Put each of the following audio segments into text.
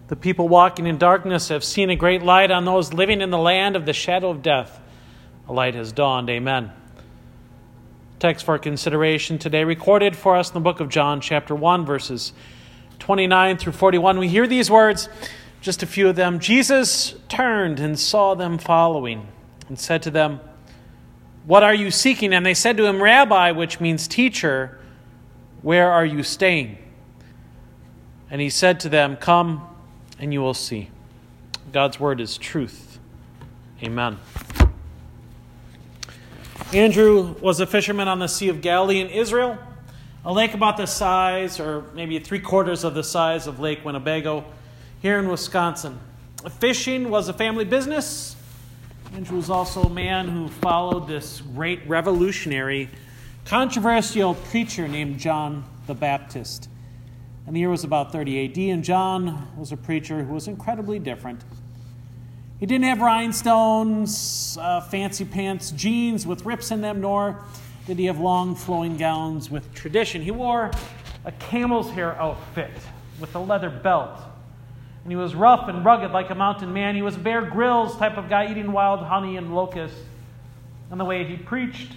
The people walking in darkness have seen a great light. On those living in the land of the shadow of death, a light has dawned. Amen. Text for consideration today, recorded for us in the book of John, chapter 1, verses 29 through 41. We hear these words, just a few of them. Jesus turned and saw them following and said to them, "What are you seeking?" And they said to him, "Rabbi," which means teacher, "where are you staying?" And he said to them, "Come and you will see." God's word is truth. Amen. Andrew was a fisherman on the Sea of Galilee in Israel, a lake about the size, or maybe 3/4 of the size of Lake Winnebago here in Wisconsin. Fishing was a family business. Andrew was also a man who followed this great revolutionary, controversial preacher named John the Baptist. And the year was about 30 AD, and John was a preacher who was incredibly different. He didn't have rhinestones, fancy pants, jeans with rips in them, nor did he have long flowing gowns with tradition. He wore a camel's hair outfit with a leather belt. And he was rough and rugged like a mountain man. He was a Bear Grylls type of guy, eating wild honey and locusts. And the way he preached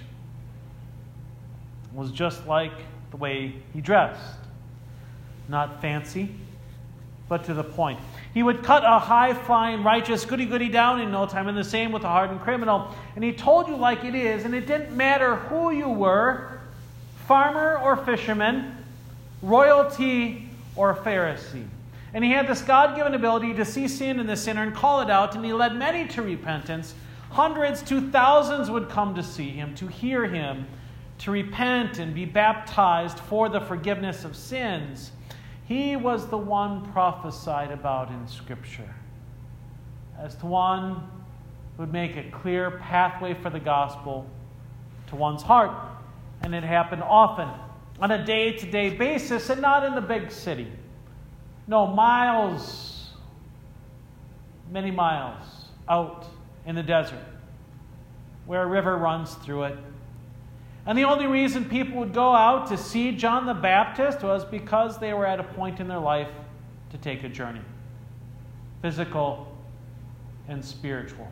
was just like the way he dressed. Not fancy, but to the point. He would cut a high-flying, righteous goody-goody down in no time, and the same with a hardened criminal. And he told you like it is, and it didn't matter who you were, farmer or fisherman, royalty or Pharisee. And he had this God-given ability to see sin in the sinner and call it out, and he led many to repentance. Hundreds to thousands would come to see him, to hear him, to repent and be baptized for the forgiveness of sins. He was the one prophesied about in Scripture as to one who would make a clear pathway for the gospel to one's heart. And it happened often, on a day-to-day basis, and not in the big city. No, miles, many miles out in the desert where a river runs through it. And the only reason people would go out to see John the Baptist was because they were at a point in their life to take a journey, physical and spiritual.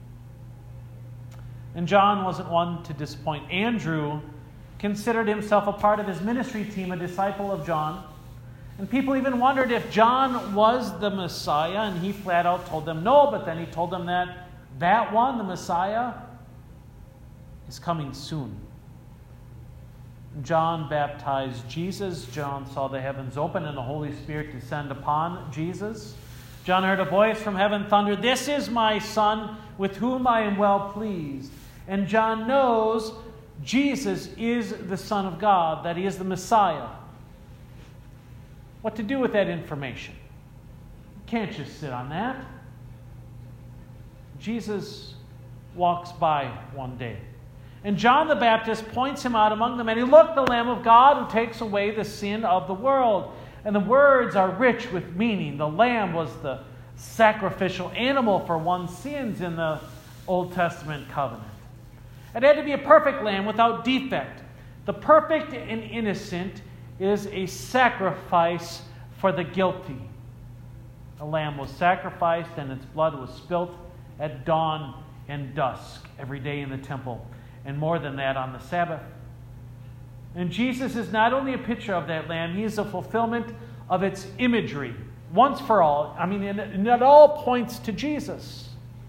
And John wasn't one to disappoint. Andrew considered himself a part of his ministry team, a disciple of John. And people even wondered if John was the Messiah, and he flat out told them no, but then he told them that one, the Messiah, is coming soon. John baptized Jesus. John saw the heavens open and the Holy Spirit descend upon Jesus. John heard a voice from heaven thunder, "This is my Son, with whom I am well pleased." And John knows Jesus is the Son of God, that he is the Messiah. What to do with that information? You can't just sit on that. Jesus walks by one day, and John the Baptist points him out among the many. "Look, the Lamb of God who takes away the sin of the world." And the words are rich with meaning. The lamb was the sacrificial animal for one's sins in the Old Testament covenant. It had to be a perfect lamb without defect. The perfect and innocent is a sacrifice for the guilty. A lamb was sacrificed and its blood was spilt at dawn and dusk every day in the temple, and more than that on the Sabbath. And Jesus is not only a picture of that lamb, he is a fulfillment of its imagery, once for all. I mean, and it all points to Jesus.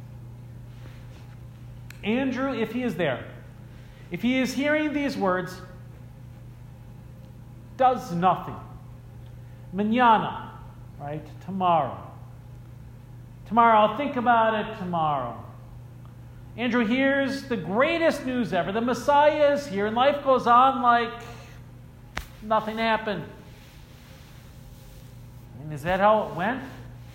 Andrew, if he is there, if he is hearing these words, does nothing. Mañana, right? Tomorrow. Tomorrow, I'll think about it tomorrow. Andrew hears the greatest news ever. The Messiah is here, and life goes on like nothing happened. And is that how it went?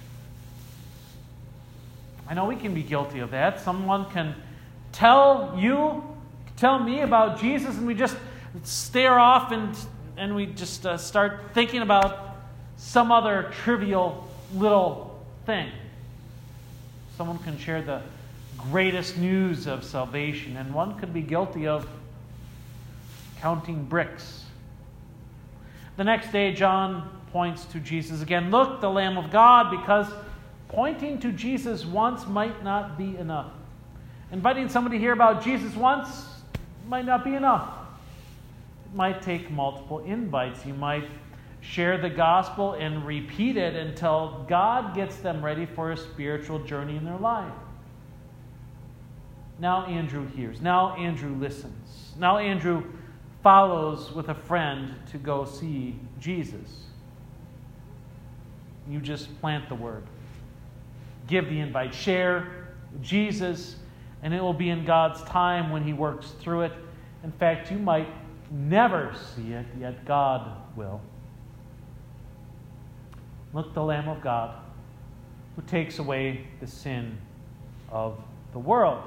I know we can be guilty of that. Someone can tell me about Jesus, and we just stare off and we just start thinking about some other trivial little thing. Someone can share the greatest news of salvation, and one could be guilty of counting bricks. The next day, John points to Jesus again. Look, the Lamb of God, because pointing to Jesus once might not be enough. Inviting somebody to hear about Jesus once might not be enough. It might take multiple invites. You might share the gospel and repeat it until God gets them ready for a spiritual journey in their life. Now Andrew hears. Now Andrew listens. Now Andrew follows with a friend to go see Jesus. You just plant the word. Give the invite. Share Jesus, and it will be in God's time when He works through it. In fact, you might never see it, yet God will. Look, the Lamb of God, who takes away the sin of the world.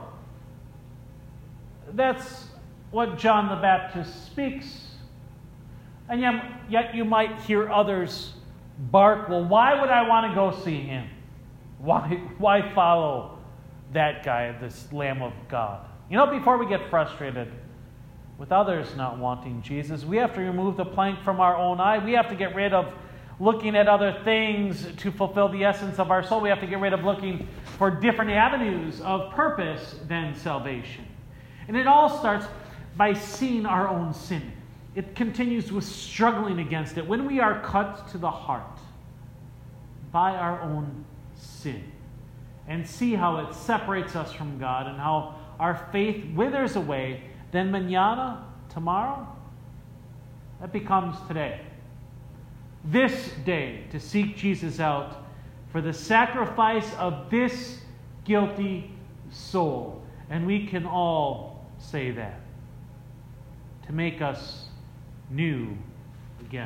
That's what John the Baptist speaks. And yet you might hear others bark, well, why would I want to go see him? Why follow that guy, this Lamb of God? You know, before we get frustrated with others not wanting Jesus, we have to remove the plank from our own eye. We have to get rid of looking at other things to fulfill the essence of our soul. We have to get rid of looking for different avenues of purpose than salvation. And it all starts by seeing our own sin. It continues with struggling against it. When we are cut to the heart by our own sin and see how it separates us from God and how our faith withers away, then mañana, tomorrow, that becomes today. This day to seek Jesus out for the sacrifice of this guilty soul. And we can all say that. To make us new again.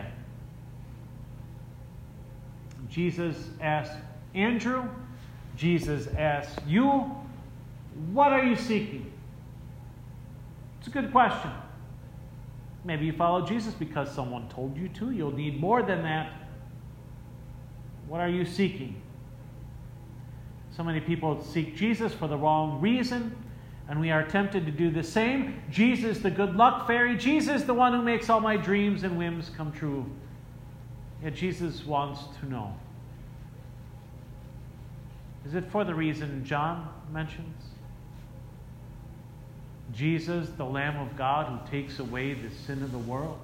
Jesus asked Andrew, Jesus asked you, what are you seeking? It's a good question. Maybe you follow Jesus because someone told you to. You'll need more than that. What are you seeking? So many people seek Jesus for the wrong reason, and we are tempted to do the same. Jesus, the good luck fairy. Jesus, the one who makes all my dreams and whims come true. Yet Jesus wants to know. Is it for the reason John mentions? Jesus, the Lamb of God who takes away the sin of the world.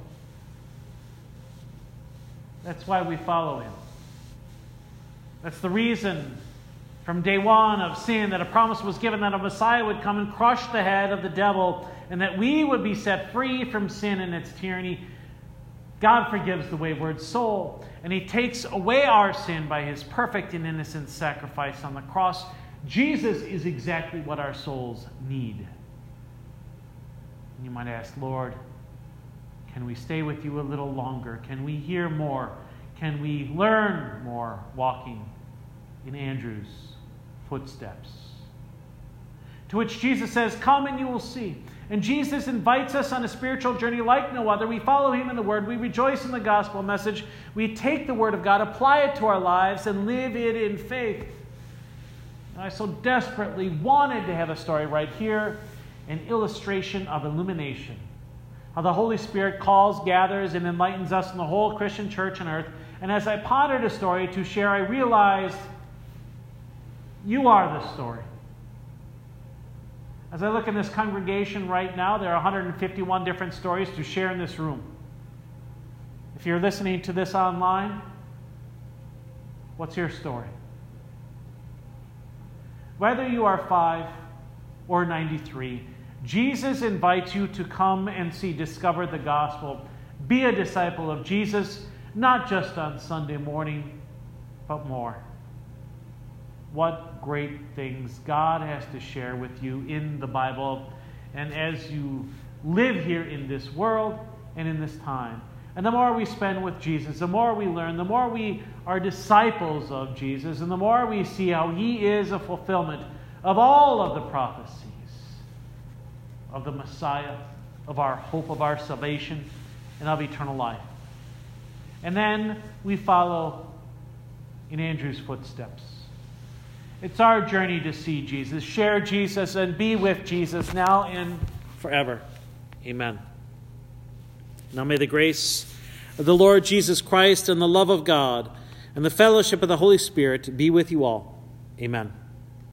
That's why we follow him. That's the reason from day one of sin that a promise was given that a Messiah would come and crush the head of the devil and that we would be set free from sin and its tyranny. God forgives the wayward soul, and he takes away our sin by his perfect and innocent sacrifice on the cross. Jesus is exactly what our souls need. You might ask, Lord, can we stay with you a little longer? Can we hear more? Can we learn more walking in Andrew's footsteps? To which Jesus says, come and you will see. And Jesus invites us on a spiritual journey like no other. We follow him in the Word. We rejoice in the gospel message. We take the Word of God, apply it to our lives, and live it in faith. And I so desperately wanted to have a story right here, an illustration of illumination. How the Holy Spirit calls, gathers, and enlightens us in the whole Christian church on earth. And as I pondered a story to share, I realized you are the story. As I look in this congregation right now, there are 151 different stories to share in this room. If you're listening to this online, what's your story? Whether you are 5 or 93, Jesus invites you to come and see, discover the gospel. Be a disciple of Jesus, not just on Sunday morning, but more. What great things God has to share with you in the Bible, and as you live here in this world and in this time. And the more we spend with Jesus, the more we learn, the more we are disciples of Jesus, and the more we see how he is a fulfillment of all of the prophecies of the Messiah, of our hope, of our salvation, and of eternal life. And then we follow in Andrew's footsteps. It's our journey to see Jesus, share Jesus, and be with Jesus now and forever. Amen. Now may the grace of the Lord Jesus Christ and the love of God and the fellowship of the Holy Spirit be with you all. Amen.